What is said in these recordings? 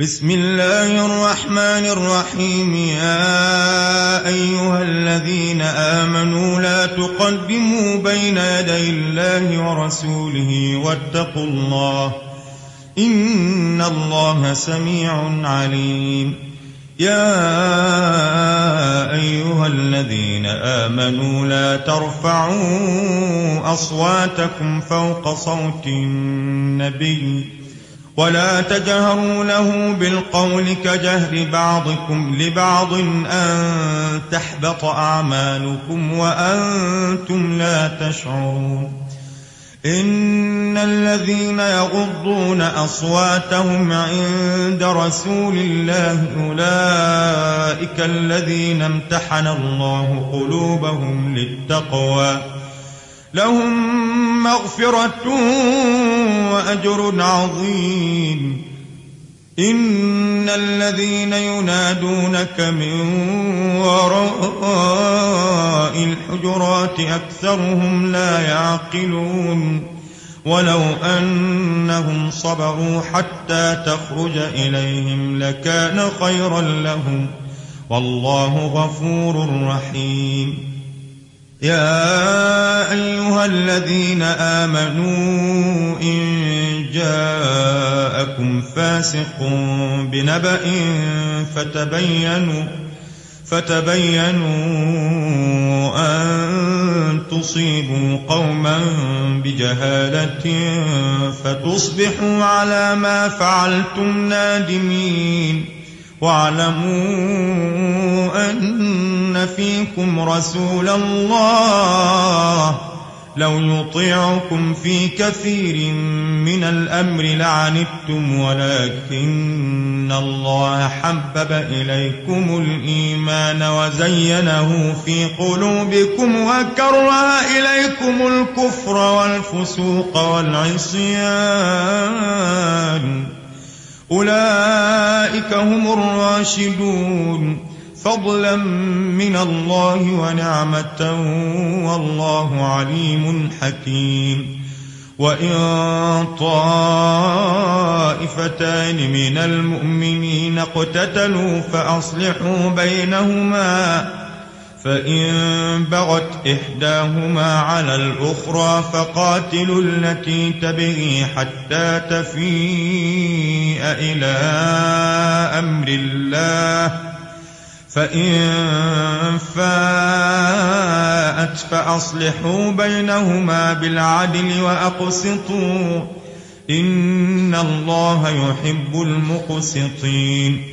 بسم الله الرحمن الرحيم. يا أيها الذين آمنوا لا تقدموا بين يدي الله ورسوله واتقوا الله إن الله سميع عليم. يا أيها الذين آمنوا لا ترفعوا أصواتكم فوق صوت النبي ولا تجهروا له بالقول كجهر بعضكم لبعض أن تحبط أعمالكم وأنتم لا تشعرون. إن الذين يغضون أصواتهم عند رسول الله أولئك الذين امتحن الله قلوبهم للتقوى لهم مغفرة وأجر عظيم. إن الذين ينادونك من وراء الحجرات أكثرهم لا يعقلون. ولو أنهم صبروا حتى تخرج إليهم لكان خيرا لهم والله غفور رحيم. يا أيها الذين آمنوا إن جاءكم فاسق بنبأ فتبينوا أن تصيبوا قوما بجهالة فتصبحوا على ما فعلتم نادمين. واعلموا أن فيكم رسول الله لو يطيعكم في كثير من الأمر لعنتم ولكن الله حبب إليكم الإيمان وزينه في قلوبكم وكره إليكم الكفر والفسوق والعصيان أولئك هم الراشدون فضلا من الله ونعمة والله عليم حكيم. وإن طائفتان من المؤمنين اقتتلوا فأصلحوا بينهما فإن بغت إحداهما على الأخرى فقاتلوا التي تبغي حتى تفيء إلى أمر الله فإن فاءت فأصلحوا بينهما بالعدل وأقسطوا إن الله يحب المقسطين.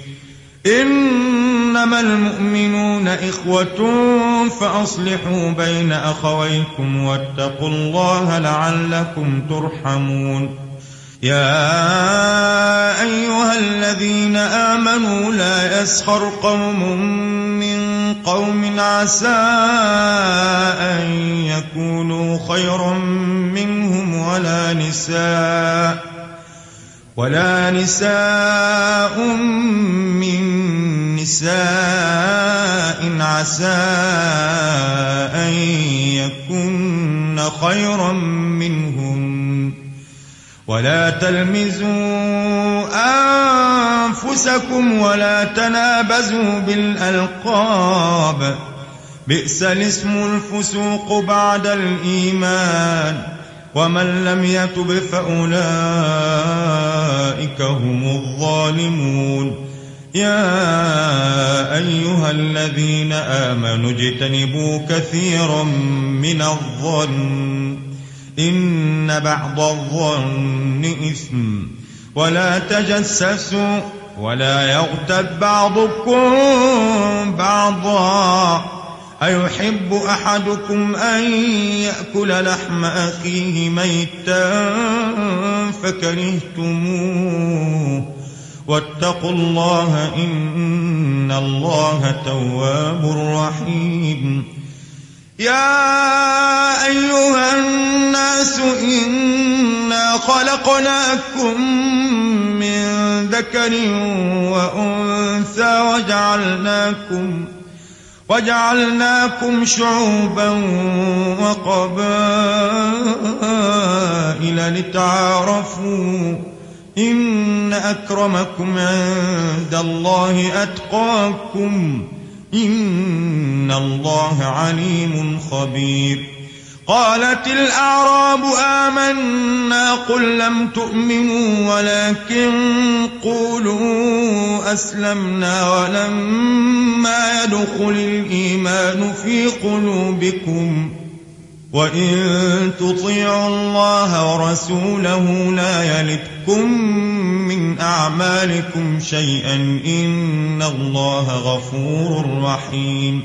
إنما المؤمنون إخوة فأصلحوا بين أخويكم واتقوا الله لعلكم ترحمون. يا أيها الذين آمنوا لا يسخر قوم من قوم عسى أن يكونوا خيرا منهم ولا نساء من نساء عسى أن يكن خيرا منهم. ولا تلمزوا أنفسكم ولا تنابزوا بالألقاب بئس الاسم الفسوق بعد الإيمان ومن لم يتب فأولئك هم الظالمون. يا أيها الذين آمنوا اجتنبوا كثيرا من الظن إن بعض الظن إثم ولا تجسسوا ولا يغتب بعضكم بعضا أيحب أحدكم أن يأكل لحم أخيه ميتا فكرهتموه واتقوا الله إن الله تواب رحيم. يا أيها الناس إنا خلقناكم من ذكر وأنثى وجعلناكم شعوبا وقبائل لتعارفوا إن أكرمكم عند الله أتقاكم إن الله عليم خبير. قالت الأعراب آمنا قل لم تؤمنوا ولكن قولوا أسلمنا ولما يدخل الإيمان في قلوبكم وإن تطيعوا الله ورسوله لا يلتكم من أعمالكم شيئا إن الله غفور رحيم.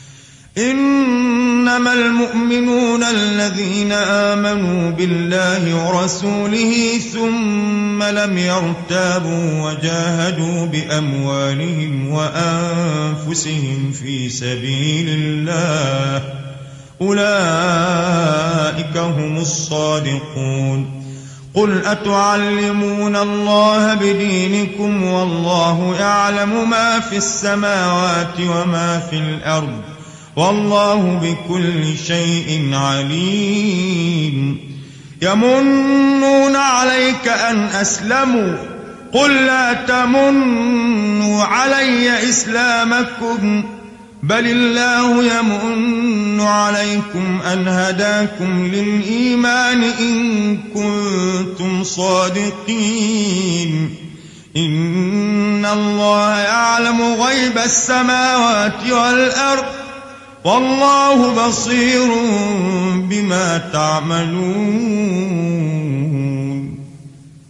إنما المؤمنون الذين آمنوا بالله ورسوله ثم لم يرتابوا وجاهدوا بأموالهم وأنفسهم في سبيل الله أولئك هم الصادقون. قل أتعلمون الله بدينكم والله يعلم ما في السماوات وما في الأرض والله بكل شيء عليم. يمنون عليك أن أسلموا قل لا تمنوا علي إسلامكم بل الله يمن عليكم أن هداكم للإيمان إن كنتم صادقين. إن الله يعلم غيب السماوات والأرض والله بصير بما تعملون.